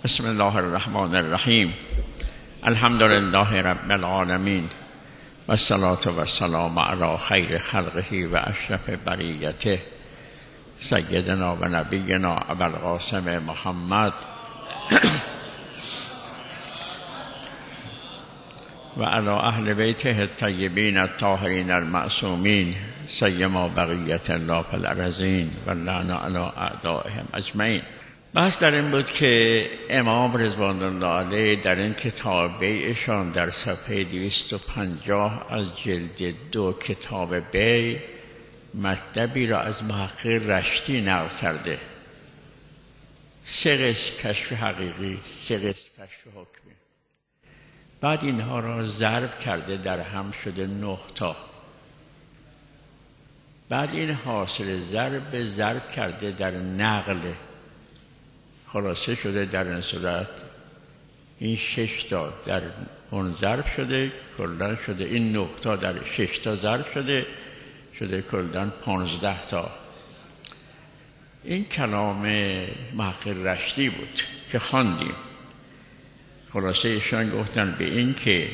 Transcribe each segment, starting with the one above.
بسم الله الرحمن الرحیم. الحمد لله رب العالمین و الصلاة و السلام علی خیر خلقه و اشرف بریته سیدنا و نبینا ابوالقاسم محمد و علی اهل بیته الطیبین الطاهرین المعصومین سیما بقیت الله فی الارضین و لعن علی اعدائهم اجمعین. بحث در این بود که امام رضوان الله علیه در این کتاب بیعشان در صفحه 250 از جلد 2 کتاب بیع مطلبی را از محقق رشتی نقل کرده. 3 قسم کشف حقیقی، 3 قسم کشف حکمی. بعد اینها را ضرب کرده در هم شده 9 تا. بعد این حاصل ضرب کرده در نقل، خلاصه شده در این صورت این 6 تا در اون ضرب شده، کلا شده این 9 تا در 6 تا ضرب شده کلا 15 تا. این کلام محقق رشتی بود که خواندیم. خلاصه ایشان گفتن به این که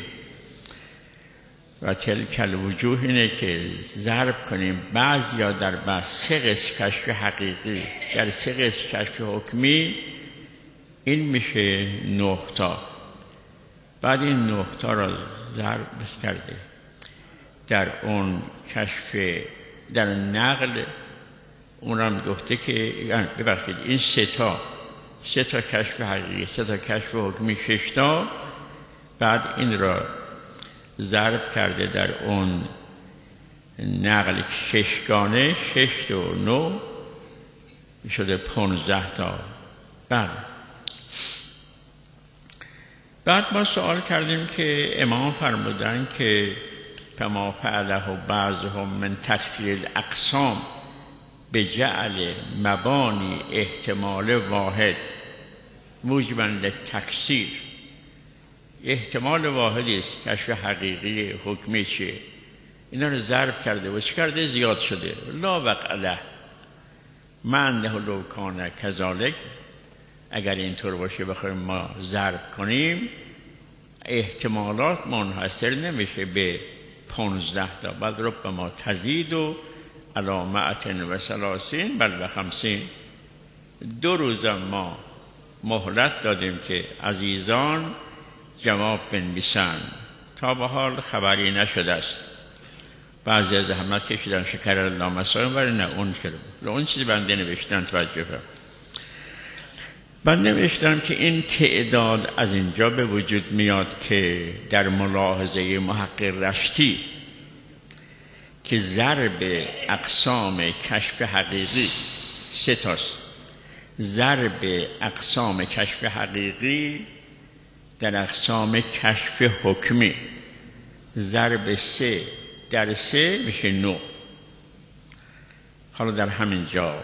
و تلک الوجوه اینه که ضرب کنیم بعضیا در بعض 3 قسم کشف حقیقی در 3 قسم کشف حکمی، این میشه 9 تا. بعد این 9 تا را ضرب کرده در اون کشف در نقل، اونم گفته که ببخشید این 3 تا کشف حقیقی، 3 تا کشف حکمی، 6 تا. بعد این را ضرب کرده در اون نقل 6 گانه، 6 و 9 شده 15 تا. بعد ما سوال کردیم که امام فرمودن که کما فعله بعضهم من تکثیر الاقسام بجعل مبانی احتمال واحد موجبا للتکثیر. احتمال واحدی است کشف حقیقی حکمی چیه، اینا رو ضرب کرده و چه کرده زیاد شده. لا وقع له معنه لو کان کذالک، اگر اینطور باشه بخوایم ما ضرب کنیم احتمالات منحصر نمیشه به 15 تا، بل ربما تزید و علامت و 30 بل و 50. 2 روز ما مهلت دادیم که عزیزان جواب بنویسن، تا به حال خبری نشده است. بعضی از زحمت کشیدن شکر الله مسائل، ولی نه اون چیزی بنده نوشتن توجه فرمایید. بنده نوشتم که این تعداد از اینجا به وجود میاد که در ملاحظه محقق رشتی که ضرب اقسام کشف حقیقی 3 تاست. ضرب اقسام کشف حقیقی در اقسام کشف حکمی، ضرب 3 در 3 میشه 9. حالا در همین جا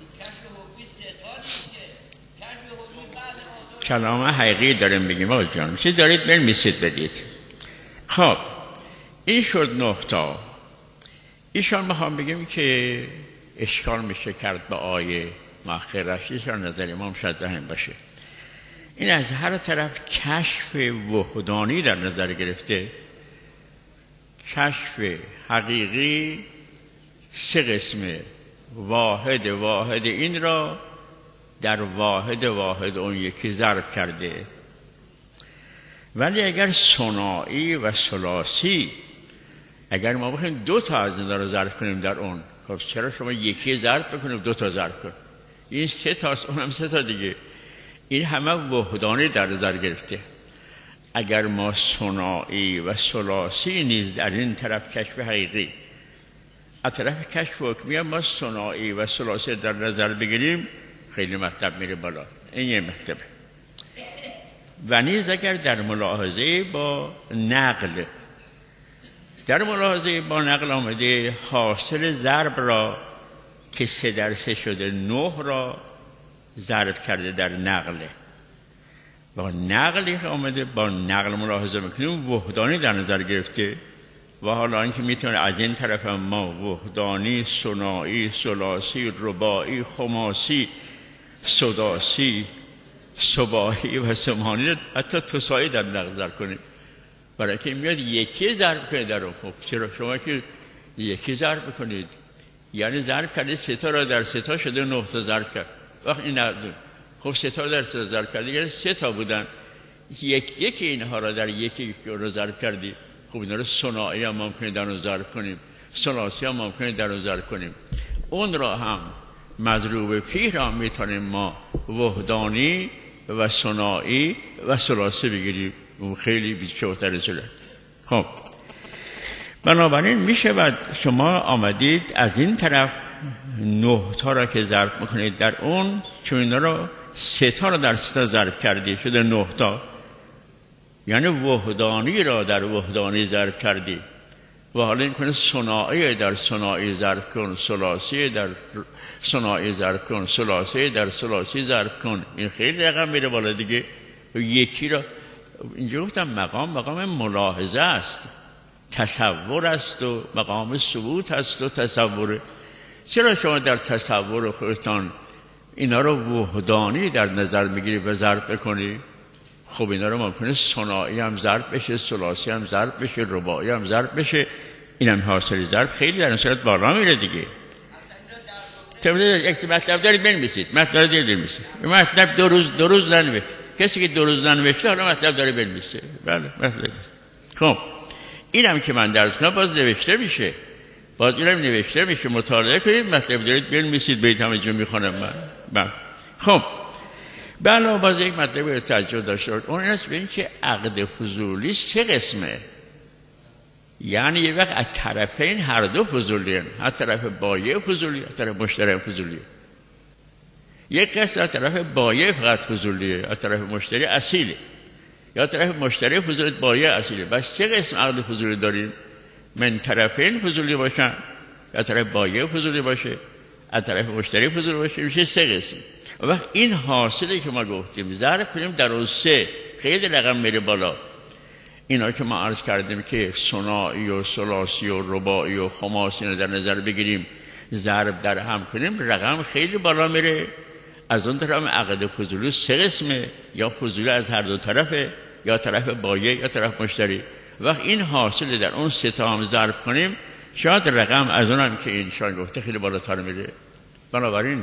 کلام حقیقی داریم بگیم آقا جان، چی دارید بنویسید بدید. خب این شد 9 تا. ایشان میخوام بگیم که اشکال میشه کرد به آیه محقق رشتیشان، نظر امام شاید به همین باشه. این از هر طرف کشف وحدانی در نظر گرفته. کشف حقیقی 3 قسمه، واحد این را در واحد اون یکی ضرب کرده. ولی اگر ثنایی و ثلاثی، اگر ما بخوایم 2 تا از اینا رو ضرب کنیم در اون، خب چرا شما یکی ضرب بکنیم 2 تا ضرب کنیم؟ این 3 تاست، اونم 3 تا دیگه. این همه وحدانی در نظر گرفته. اگر ما ثنایی و ثلاثی نیز در این طرف کشف حقیقی، از طرف کشف حکمی ما ثنایی و ثلاثی در نظر بگیریم، خیلی مطلب میره بالا. این یه مطلبه. و نیز اگر در ملاحظه با نقل آمده حاصل ضرب را که 3 در 3 شده 9 را ضرب کرده در نقله. با نقلی که آمده با نقل ملاحظه میکنیم وحدانی در نظر گرفته. و حالا اینکه میتونه از این طرف ما وحدانی، ثنایی، ثلاثی، رباعی، خماسی، سداسی، سباعی و ثمانی حتی تساعی در نقل ضرب کنیم، برای که میاد یکی ضرب کنید در اون. خب چرا شما که یکی ضرب کنید یعنی ضرب کردید 3 تا را در 3 تا شده 9 تا ضرب کرد. وقت این خب 3 تا در 3 تا ضرب کردید یعنی 3 تا بودن، یکی اینها را در یکی رو ضرب کردید. خب اینا رو ثنایی هم ممکنه در اون ضرب کنیم، ثلاثی هم ممکنه در اون ضرب کنیم. اون را هم مضروب فیه را میتونیم ما وحدانی و ثنایی و ثلاثی بگیریم. اون خیلی بیشتر شده. خب بنابراین میشه بعد شما آمدید از این طرف 9 تا را که ضرب میکنید در اون، چون اینا رو 3 تا را در 3 تا ضرب کردی شده 9 تا، یعنی وحدانی را در وحدانی ضرب کردی. و حالا این کنه ثنایی در ثنایی ضرب کن، ثلاثی در ثنایی ضرب کن، ثلاثی در ثلاثی ضرب کن. این خیلی رقم میره بالا دیگه. یکی را اینجا گفتم مقام ملاحظه است، تصور است و مقام ثبوت است و تصوره. چرا شما در تصور خودتان اینا رو وحدانی در نظر میگیری و ضرب بکنی؟ خب اینا رو ممکنه ثنایی هم ضرب بشه، ثلاثی هم ضرب بشه، رباعی هم ضرب بشه. اینم حاصل ضرب خیلی در این صورت بالا میره دیگه. مطلب دارید بنویسید، مطلب دارید بنویسید. مطلب دو روز ننوشت. کسی که 2 روز ننوشته حالا مطلب داره بنویسه. بله مطلب. خب اینم که من درس کنم باز نوشته میشه، باز اینم نوشته میشه. مطالعه کنید، مطلب دارید بنویسید، بیت همه جو میخونم من. بله. خب بله باز یک مطلبی رو توجه داشته باشید. اون است ببینید که عقد فضولی 3 قسمه. یعنی یه وقت از طرفین هر دو فضولی هستند، از طرف بایع فضولی، از طرف مشتری فضولی. یک قسم از طرف بایع فقط فضولیه، از طرف مشتری اصیله. یا طرف مشتری فضولی بایع اصیله. بس 3 قسم عقد فضولی داریم. من طرفین فضولی باشن، از طرف بایع فضولی باشه، از طرف مشتری فضولی باشه، میشه 3 قسم. و این حاصله که ما گفتیم ضرب کنیم در اون 3 خیلی رقم میره بالا. اینا که ما عرض کردیم که ثنایی و ثلاثی و رباعی و خماسی رو در نظر بگیریم، ضرب در هم کنیم، رقم خیلی بالا میره. از اون طرف عقد فضولی 3 قسمه، یا فضولی از هر دو طرفه، یا طرف بایع یا طرف مشتری. وقت این حاصل در اون 3 تا هم ضرب کنیم، شاید رقم از اونم که اینشان گفته خیلی بالاتر میره. بنابراین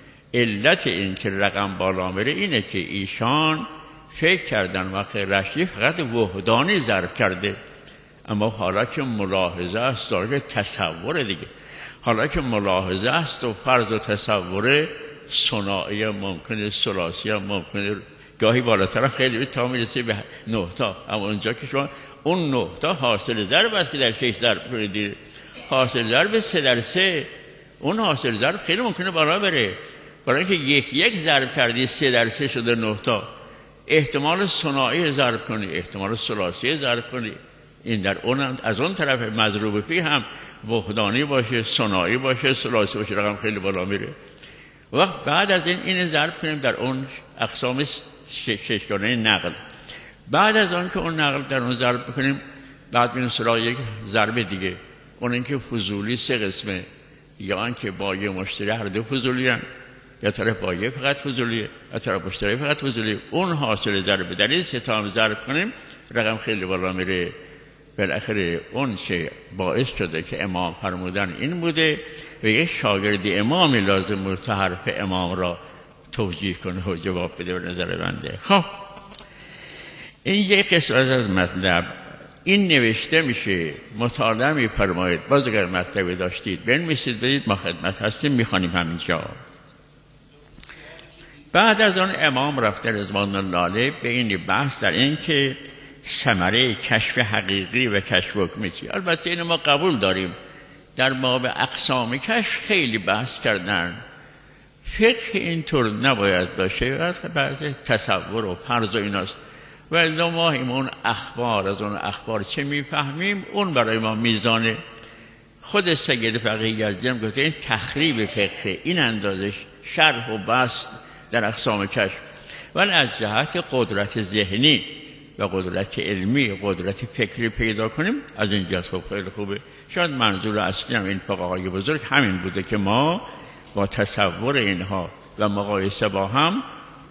علت این که رقم بالا میره اینه که ایشان فکر کردن وقت رشدی فقط وحدانی ضرب کرده، اما حالا که ملاحظه است داره تصور دیگه. حالا که ملاحظه است و فرض و تصوره، ثنایی ممکنه، ثلاثی ممکنه، گاهی بالاتر خیلی تا میرسه به 9 تا. اما اونجا که شما اون 9 تا حاصل ضرب است که در 6 ضرب کنید، حاصل ضرب 3 در 3، اون حاصل ضرب خیلی ممکنه بالا بره. برای اینکه یک ضرب کردی 3 در 3 شده 9 تا، احتمال ثنایی ضرب کنی، احتمال ثلاثی ضرب کنی. این در اون از اون طرف مضروب فی هم وحدانی باشه، ثنایی باشه، ثلاثی باشه، رقم خیلی بالا میره. وقت بعد از این ضرب کنیم در اون اقسام 6گانه نقل. بعد از اون که اون نقل در اون ضرب کنیم، بعد میریم سراغ یک ضرب دیگه. اون اینکه فضولی 3 قسمه، یا اینکه بایع مشتری هر دو فضولی هستند، یا طرف بایع فقط فضولیه، یا طرف مشتری فقط فضولیه. اون حاصل ضرب در این 3 تا هم ضرب کنیم، رقم خیلی بالا میره. بالاخره اون چه باعث شده که امام فرمودن این بوده و یک شاگرد امامی لازم بود تا حرف امام را توجیه کنه و جواب بده به نظر بنده. خب این یک قسمت از مطلب این نوشته میشه، مطالعه میفرمایید. باز اگر مطلبی داشتید بنویسید بدید، ما خدمت هستیم میخوانیم همینجا. بعد از آن امام رفته رضوان الله علیه به این بحث در این که ثمره کشف حقیقی و کشف حکمی چی. البته این ما قبول داریم، در باب اقسام کشف خیلی بحث کردن. فقه اینطور نباید باشه، بعض تصور و فرض و ایناست. و الا ما اون اخبار، از اون اخبار چه میفهمیم، اون برای ما میزانه. خود سید فقیه یزدی هم گفته این تخریب فقه، این اندازش شرح و بسط در اقسام کشف. ولی از جهت قدرت ذهنی و قدرت علمی، قدرت فکری پیدا کنیم، از این جهت خیلی خوبه. شاید منظور اصلی هم این فقهای بزرگ همین بوده که ما با تصور اینها و مقایسه با هم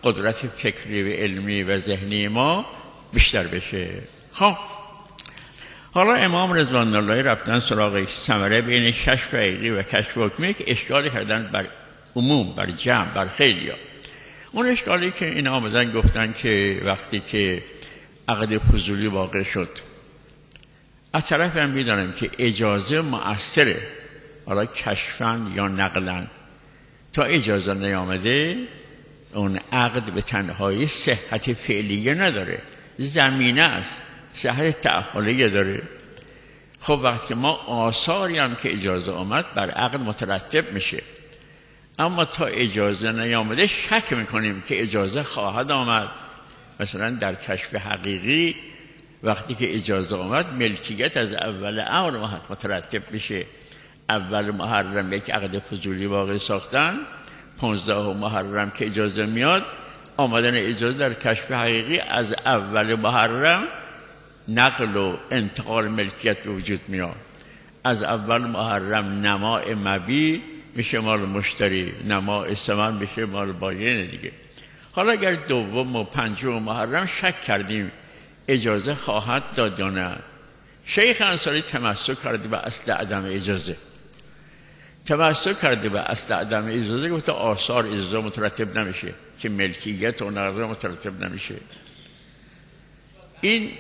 قدرت فکری و علمی و ذهنی ما بیشتر بشه. خب حالا امام رضوان الله رفتن سراغ ثمره بین کشف حقیقی و کشف حکمی که اشکال کردن بر عموم، بر جمع، بر خیلیا. اون اشکالی که این آمدن گفتن که وقتی که عقد فضولی واقع شد، از طرف هم میدانم که اجازه مؤثره، حالا کشفن یا نقلن، تا اجازه نیامده اون عقد به تنهایی صحت فعلیه نداره، زمینه است، صحت تأخلیه داره. خب وقتی که ما آثاری هم که اجازه آمد بر عقد مترتب میشه، اما تا اجازه نیامده شک میکنیم که اجازه خواهد آمد. مثلا در کشف حقیقی وقتی که اجازه آمد ملکیت از اول امر مترتب میشه. اول محرم یک عقد فضولی واقع ساختن، 15 محرم که اجازه میاد، آمدن اجازه در کشف حقیقی از اول محرم نقل و انتقال ملکیت به وجود میاد. از اول محرم نماء مبیع میشه مال مشتری، نماء ثمن میشه مال بایع دیگه. حالا اگر دوم و پنجم محرم شک کردیم اجازه خواهد داد یا نه، شیخ انصاری تمسک کرده به اصل عدم اجازه، تمسک کرده به اصل عدم اجازه، گفته آثار اجازه مترتب نمیشه، که ملکیت و نقل مترتب نمیشه. این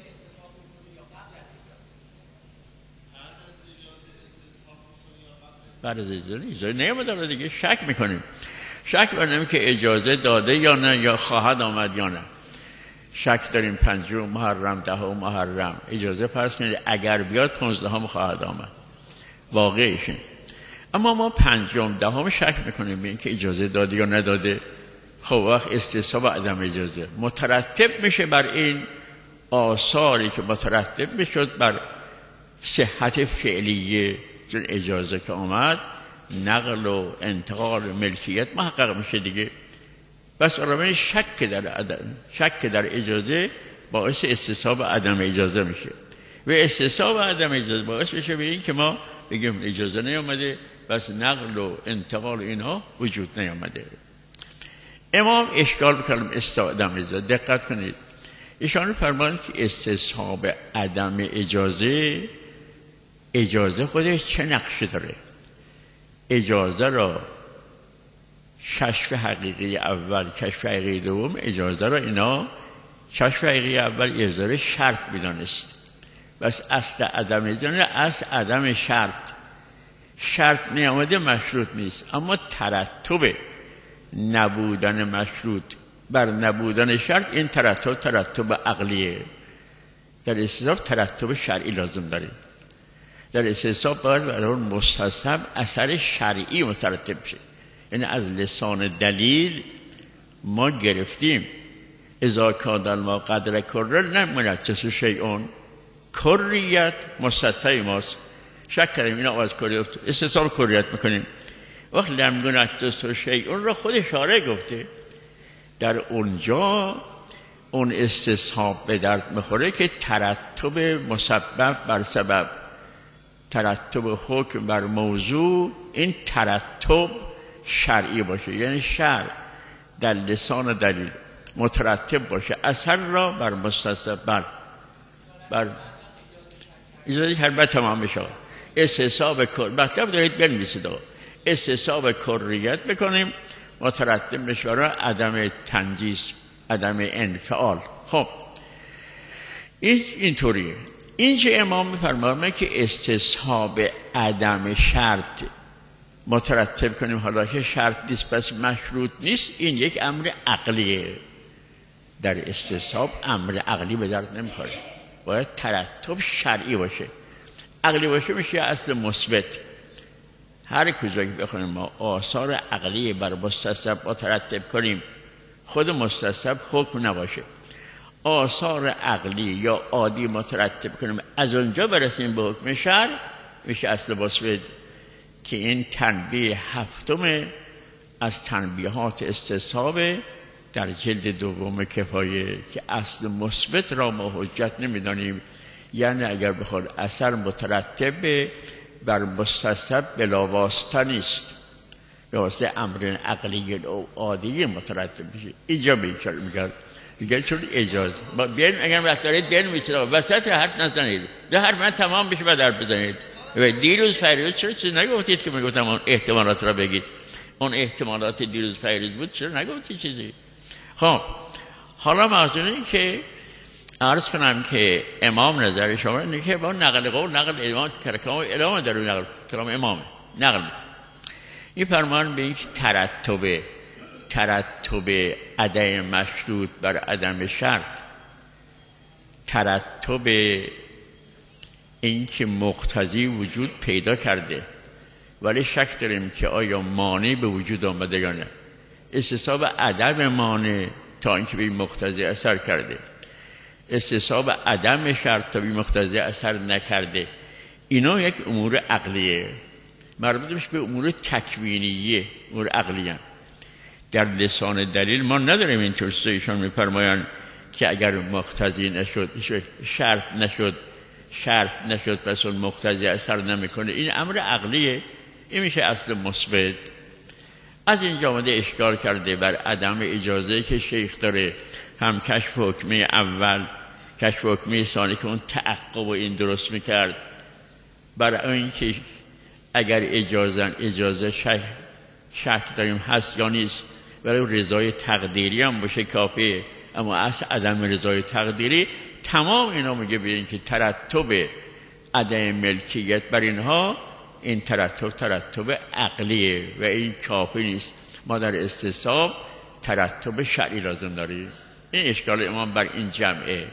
بعد از اجازه نیامده دیگه شک میکنیم، شک برنیم که اجازه داده یا نه، یا خواهد آمد یا نه. شک داریم 5 محرم 10 محرم اجازه فرض کنید اگر بیاد 15 خواهد آمد، واقعیش. اما ما 5 10 شک میکنیم به این که اجازه داده یا نداده. خب وقت استصحاب عدم اجازه مترتب میشه بر این آثاری که مترتب میشد بر صحت فعلیه، چون اجازه که آمد نقل و انتقال و ملکیت محقق میشه دیگه. بس برای شک در اجازه باعث استصحاب عدم اجازه میشه و استصحاب عدم اجازه باعث میشه به این که ما بگیم اجازه نیامده، بس نقل و انتقال اینها وجود نیامده. امام اشکال بکنم عدم اجازه. دقت کنید، ایشان فرمایند که استصحاب عدم اجازه خودش چه نقشی داره. اجازه را کشف حقیقی اول، کشف حقیقی دوم، اجازه را اینا کشف حقیقی اول اجازه شرط میدانست. بس اصل عدم اجازه اصل عدم شرط نیامده مشروط نیست، اما ترتب نبودن مشروط بر نبودن شرط، این ترتب عقلیه. در استصحاب ترتب شرعی لازم داریم. در استصحاب باید برای اون مستصحب اثر شرعی مترتب شه. یعنی از لسان دلیل ما گرفتیم اذا کان الماء قدر کره لم ينجس شیء، کریت مستصحب ماست. شک کردیم اینا از کریت استصحاب کریت میکنیم. وقت لم ينجس شیء اون را خود شارع گفته، در اونجا اون استصحاب به درد میخوره که ترتب مسبب بر سبب، ترتب حکم بر موضوع، این ترتب شرعی باشه. یعنی شرع در لسان دلیل مترتب باشه اثر را بر مستصحب بر اجازه هر تمام بشه. استصحاب کر مطلب دارید بنویسید، استصحاب کریت بکنیم مترتب بشه بر عدم تنجیس، عدم انفعال. خب اینطوریه. اینجا امام می‌فرماید که استصحاب عدم شرط مترتب کنیم، حالا که شرط نیست پس مشروط نیست، این یک امر عقلیه. در استصحاب امر عقلی به درد نمیخوره، باید ترتب شرعی باشه. عقلی باشه میشه اصل مثبت. هر کجا که بخونیم ما آثار عقلی بر مستصحب مترتب کنیم، خود مستصحب حکم نباشه، آثار عقلی یا عادی مترتب کنیم، از اونجا برسیم به حکم شرع، میشه اصل مثبت. که این تنبیه 7 از تنبیهات استصحاب در جلد 2 کفایه، که اصل مثبت را ما حجت نمیدانیم. یعنی اگر بخواد اثر مترتب بر مستصحب بلا واسطه نیست، به واسه امر عقلی عادی مترتب میشه. اینجا بیچار میگن چون اجازه بیاین اگر وقت دارید بیاین میسید وسط حرف نزنید، به حرف من تمام بشه بعد حرف بزنید. دیروز فیروز چرا چیز نگفتید که میگفتم اون احتمالات را بگید؟ اون احتمالات دیروز فیروز بود، چرا نگفتید چیزی؟ خب حالا موضوع اینه که عرض کنم که امام نظر شما اینه که با نقل قول نقل امام کلام ادامه داره، نقل کلام امامه نقل این فرمان به یک ترتب عدم مشروط بر عدم شرط، ترتب این که مقتضی وجود پیدا کرده ولی شک داریم که آیا مانع به وجود آمده یا نه، استصحاب عدم مانع تا اینکه به مقتضی اثر کرده، استصحاب عدم شرط تا به مقتضی اثر نکرده. اینا یک امور عقلیه، مربوط میشه به امور تکوینیه، امور عقلیه. در لسان دلیل ما نداریم اینطور ایشان میفرمایند که اگر مقتضی نشد شرط نشد پس اون مقتضی اثر نمیکنه. این امر عقلیه، این میشه اصل مثبت. از اینجا آمده اشکال کرده بر عدم اجازه که شیخ داره، هم کشف حکمی اول کشف حکمی ثانی که اون تعقب و این درست میکرد، برای این که اگر اجازه شک داریم هست یا نیست، برای رضای تقدیری هم باشه کافیه، اما اصل عدم رضای تقدیری تمام اینا میگه به این که ترتب عدم ملکیت بر اینها، این ترتب عقلیه و این کافی نیست. ما در استصحاب ترتب شرعی لازم داریم. این اشکال امام بر این جمعه.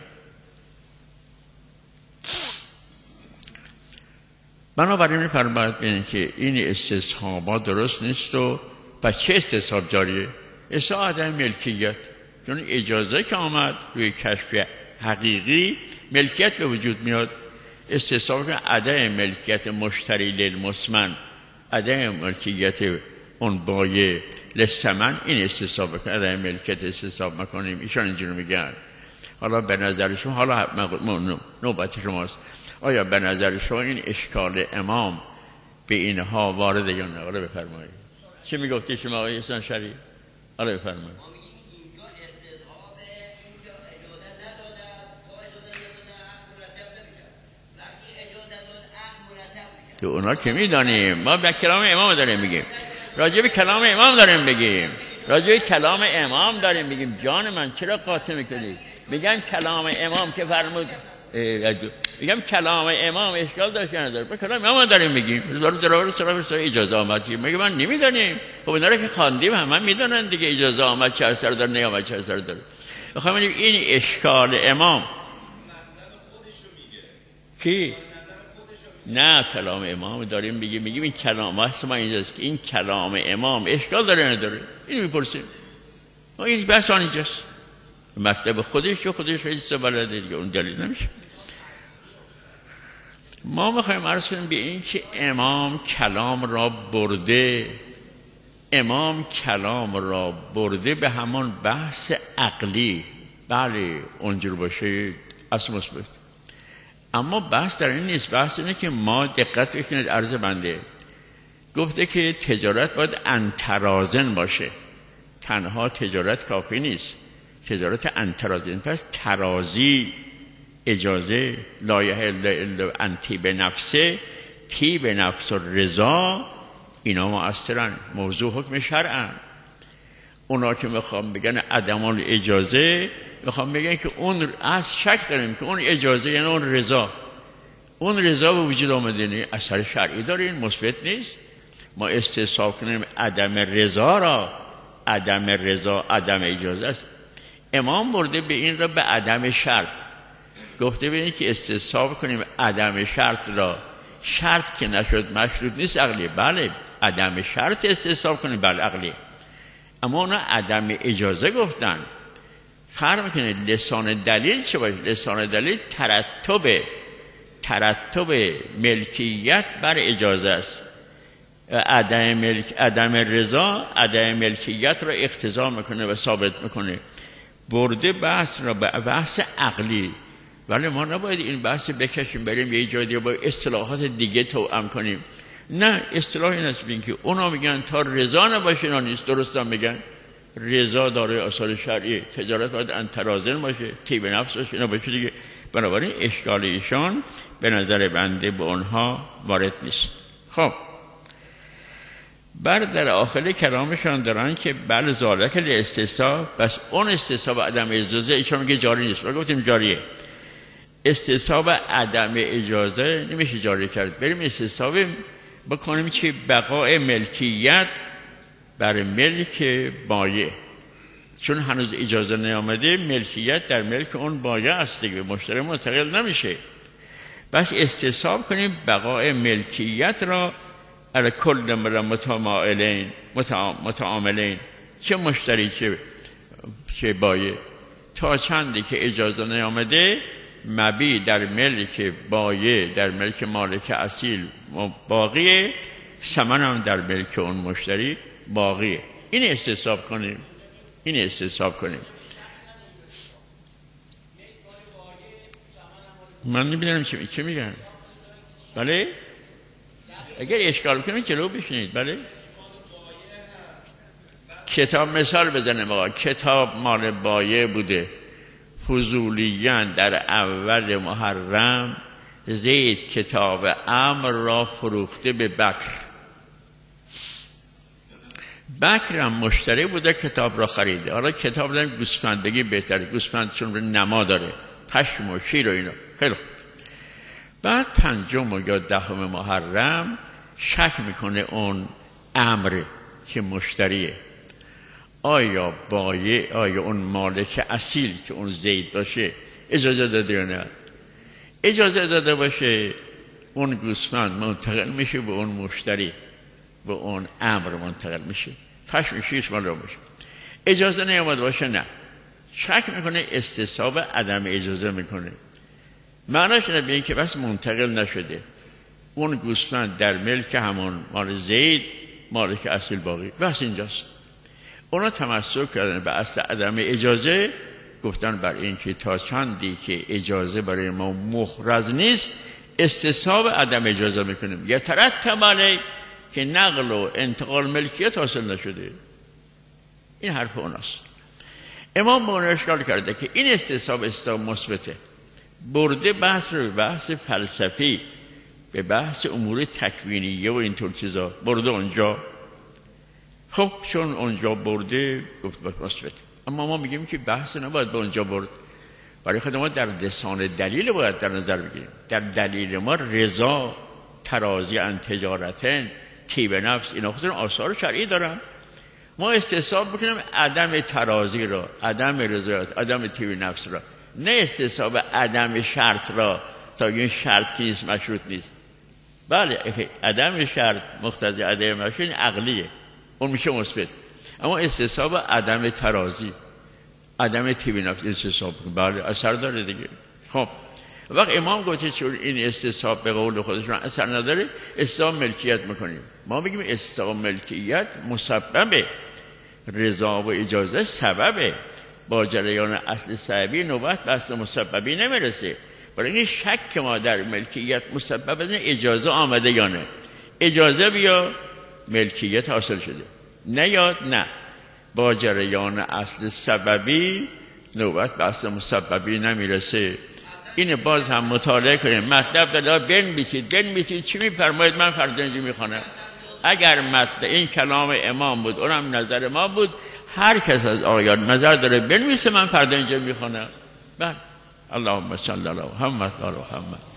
بنابراین می‌فرماید که این استصحابا درست نیست و پس چه استصحاب جاریه؟ استصحاب عدم ملکیت، چون اجازه که آمد روی کشف حقیقی ملکیت به وجود میاد. استصحاب عدم ملکیت مشتری للمسمن، عدم ملکیت اون بایع للثمن، این استصحاب کنه، عدم ملکیت استصحاب میکنیم. ایشان اینجوری میگن. حالا به نظر شما، حالا نوبت شماست، آیا به نظر شما این اشکال امام به اینها وارد یا نه؟ حالا بفرمایید چی میگفتی شما آقای احسان شریف؟ حالا بفرمایید. تو اونا که میدانیم، ما به کلام امام داریم میگیم، راجع به کلام امام داریم بگیم، راجع به کلام امام داریم بگیم. جان من چرا قاطع میکنی؟ میگن کلام امام که فرمود، میگم کلام امام اشکال داشت نداره، به کلام امام داریم میگیم. در سراغ اجازه آمد میگه من نمیدانیم. خب اینا رو که خواندیم همه میدونن دیگه، اجازه آمد چه اثر داره، نیامد چه اثر داره. میخوام بگیم این اشکال امام کی؟ نه کلام امام داریم میگیم این کلام واسه ما اینجاست که این کلام امام اشکال داره نداره، اینو میپرسیم. این بحث اینجاست، مطلب خودش خیلی بلده دیگه، اون دلیل نمیشه. ما میخوایم عرض کنیم به این که امام کلام را برده به همان بحث عقلی. بله اونجور باشه اصل مثبت، اما بحث در این نیست. بحث اینه که ما دقت بکنید، عرض بنده گفته که تجارت باید انترازن باشه، تنها تجارت کافی نیست، تجارت انترازن. پس ترازی اجازه لایه الا انتی به نفسه، تی به نفس و رضا، اینا مؤثرن، موضوع حکم شرعن. اونا که میخوام بگن عدم الاجازه، میخوام بگن که اون از شک داریم که اون اجازه یعنی اون رضا به وجود آمده نه، اثر شرعی داره، این مثبت نیست. ما استصحاب کنیم عدم رضا را، عدم اجازه است. امام برده به این را به عدم شرط، گفته به این که استصحاب کنیم عدم شرط را، شرط که نشد مشروط نیست عقلی. بله عدم شرط استصحاب کنیم، بله عقلی، اما اونا عدم اجازه گفتن. فرق میکنه لسان دلیل چه باشه؟ لسان دلیل ترتب ملکیت بر اجازه است. عدم رضا عدم ملکیت را اقتضا میکنه و ثابت میکنه. برده بحث را به بحث عقلی، ولی ما نباید این بحث بکشیم بریم یه جای دیگه با اصطلاحات دیگه توأم کنیم. نه، اصطلاح این است که اونا میگن تا رضا نباشه اینا نیست. درست هم میگن رضا داره اصال شرعی، تجارت باید انترازن باشه، طیب نفس باشه، اینا باشه دیگه. بنابراین اشکال ایشان به نظر بنده به اونها وارد نیست. خب بعد در آخر کلامشان دارن که بل ذالک الاستثناء، بس اون استثناء و عدم اجازه ایشان میگه جاری نیست. ما گفتیم جاریه. استثناء و عدم اجازه نمیشه جاری کرد. بریم استثناء بکنیم که بقای ملکیت بر ملک بایع، چون هنوز اجازه نیامده ملکیت در ملک اون بایع است دیگه، مشتری منتقل نمیشه. بس استصحاب کنیم بقای ملکیت را علی کل متعاملین، چه مشتری چه بایع، تا چندی که اجازه نیامده مبی در ملک بایع، در ملک مالک اصیل باقیه، ثمن هم در ملک اون مشتری باقیه. این استصحاب کنیم. این استصحاب کنیم. من نمیدونم چه میگن. بله اگر اشکال کنید جلو بشنید. بله کتاب مثال بزنم آقا، کتاب مال بایع بوده، فضولیان در اول محرم زید کتاب امر را فروخته به بکر. بکر هم مشتری بوده، کتاب را خریده. حالا کتاب داریم گوسفند بگی بهتره، گوسفند چون نما داره، پشم و شیر و اینا. خیلی خوب. بعد 5 یا 10 محرم شک میکنه اون امر که مشتریه، آیا بایع، آیا اون مالک اصیل که اون زید باشه اجازه داده یا نه. اجازه داده باشه اون گوسفند منتقل میشه به اون مشتری، به اون امر منتقل میشه، پشم شیش مال باشه. اجازه نیامد باشه نه، شک میکنه، استصحاب عدم اجازه میکنه. معناش اینه بیایی که بس منتقل نشده، اون گوسفند در ملک همون مال زید، مالک اصیل باقی، بس اینجاست. اونا تمسک کردن به اصل عدم اجازه، گفتن بر این که تا چندی که اجازه برای ما مخرز نیست استصحاب عدم اجازه میکنیم. یا ترتب علیه که نقل و انتقال ملکیت حاصل نشده. این حرف اوناست. امام به اون اشکال کرده که این استصحاب مثبته، برده بحث رو به بحث فلسفی، به بحث امور تکوینیه و اینطور چیزا برده اونجا. خب چون اونجا برده گفت مثبت، اما ما میگیم که بحث نباید به اونجا برد. برای خود ما در لسان دلیل باید در نظر بگیریم. در دلیل ما رضا، ترازی ان تجارتن، طیب نفس، اینا خودشون آثار شرعی دارن. ما استصحاب بکنیم عدم ترازی را، عدم رضایت، عدم طیب نفس را، نه استصحاب عدم شرط را، تا این شرط که نیست مشروط نیست. بله عدم شرط مقتضی عدم مشروط عقلیه، اون میشه مثبت. اما استصحاب عدم ترازی، عدم طیب نفس استصحاب کنیم، بله اثر داره دیگه. خب وقت امام گفته چون این استصحاب به قول خودشون اثر نداره، استصحاب ملکیت میکنیم. ما بگیم استصحاب ملکیت مسببه، رضا و اجازه سببه، با جریان اصل سببی نوبت به اصل مسببی نمیرسه. برای این شک ما در ملکیت مسبب اجازه آمده یا نه. اجازه بیا ملکیت حاصل شده، نه یاد نه، با جریان اصل سببی نوبت به اصل مسببی نمیرسه. این باز هم مطالعه کنیم. مطلب داده بنویسید چی میفرمایید، من فردا اینجا میخوانم. اگر مطلب این کلام امام بود، اونم نظر ما بود، هر کس از آیات نظر داره بنویسه، من فردا اینجا میخوانم. بله اللهم صل علی محمد و آل محمد.